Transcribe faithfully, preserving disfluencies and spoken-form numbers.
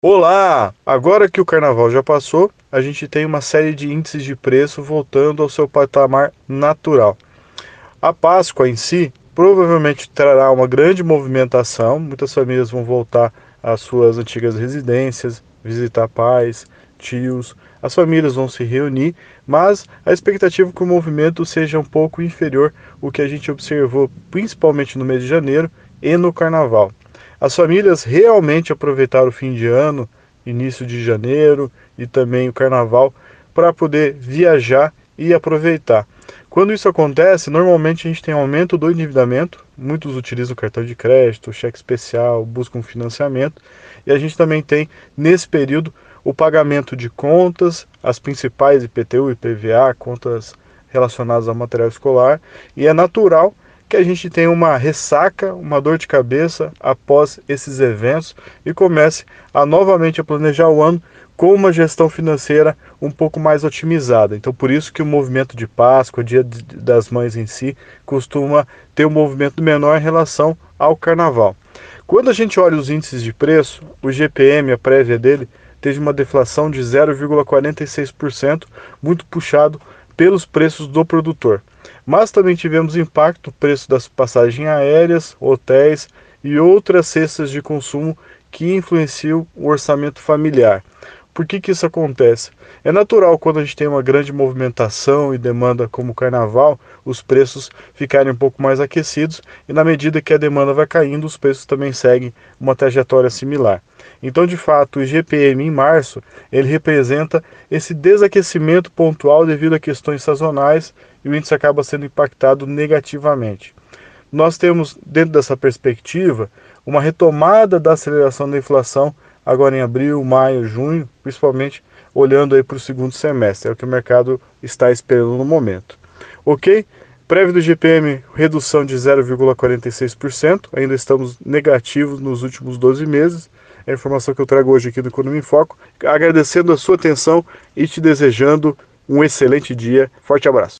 Olá! Agora que o carnaval já passou, a gente tem uma série de índices de preço voltando ao seu patamar natural. A Páscoa em si provavelmente trará uma grande movimentação, muitas famílias vão voltar às suas antigas residências, visitar pais, tios, as famílias vão se reunir, mas a expectativa é que o movimento seja um pouco inferior ao que a gente observou principalmente no mês de janeiro e no carnaval. As famílias realmente aproveitaram o fim de ano, início de janeiro e também o carnaval para poder viajar e aproveitar. Quando isso acontece, normalmente a gente tem aumento do endividamento, muitos utilizam cartão de crédito, cheque especial, buscam financiamento, e a gente também tem, nesse período, o pagamento de contas, as principais I P T U, I P V A, contas relacionadas ao material escolar, e é natural que a gente tenha uma ressaca, uma dor de cabeça após esses eventos e comece a novamente a planejar o ano com uma gestão financeira um pouco mais otimizada. Então, por isso que o movimento de Páscoa, o Dia das Mães em si, costuma ter um movimento menor em relação ao Carnaval. Quando a gente olha os índices de preço, o G P M, a prévia dele, teve uma deflação de zero vírgula quarenta e seis por cento, muito puxado pelos preços do produtor. Mas também tivemos impacto no preço das passagens aéreas, hotéis e outras cestas de consumo que influenciam o orçamento familiar. Por que que isso acontece? É natural quando a gente tem uma grande movimentação e demanda como o carnaval, os preços ficarem um pouco mais aquecidos e na medida que a demanda vai caindo, os preços também seguem uma trajetória similar. Então, de fato, o I G P M em março, ele representa esse desaquecimento pontual devido a questões sazonais e o índice acaba sendo impactado negativamente. Nós temos, dentro dessa perspectiva, uma retomada da aceleração da inflação agora em abril, maio, junho, principalmente olhando aí para o segundo semestre, é o que o mercado está esperando no momento. Ok? Prévio do I G P M, redução de zero vírgula quarenta e seis por cento, ainda estamos negativos nos últimos doze meses, é a informação que eu trago hoje aqui do Economia em Foco, agradecendo a sua atenção e te desejando um excelente dia. Forte abraço.